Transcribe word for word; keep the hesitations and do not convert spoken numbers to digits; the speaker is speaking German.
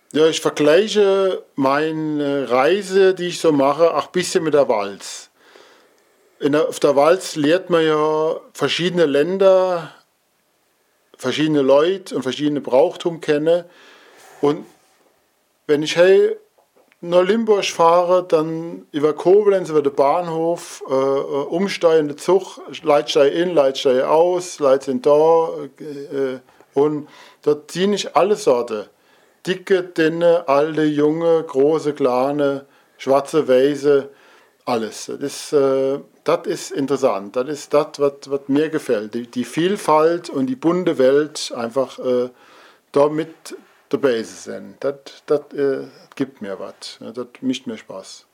Ja, ich vergleiche meine Reise, die ich so mache, auch ein bisschen mit der Walz. In der, auf der Walz lernt man ja verschiedene Länder, verschiedene Leute und verschiedene Brauchtum kennen. Und wenn ich hey nach Limburg fahre, dann über Koblenz, über den Bahnhof, äh, äh, umsteigen in den Zug, Leute steigen in, Leute steigen aus, Leute sind da. Äh, äh, und dort ziehe ich alle Sorten. Dicke, dünne, alte, junge, große, kleine, schwarze, weiße, alles. Das ist, äh, das ist interessant. Das ist das, was, was mir gefällt. Die, die Vielfalt und die bunte Welt einfach äh, da mit dabei zu sein. Das, das äh, gibt mir was. Ja, das macht mir Spaß.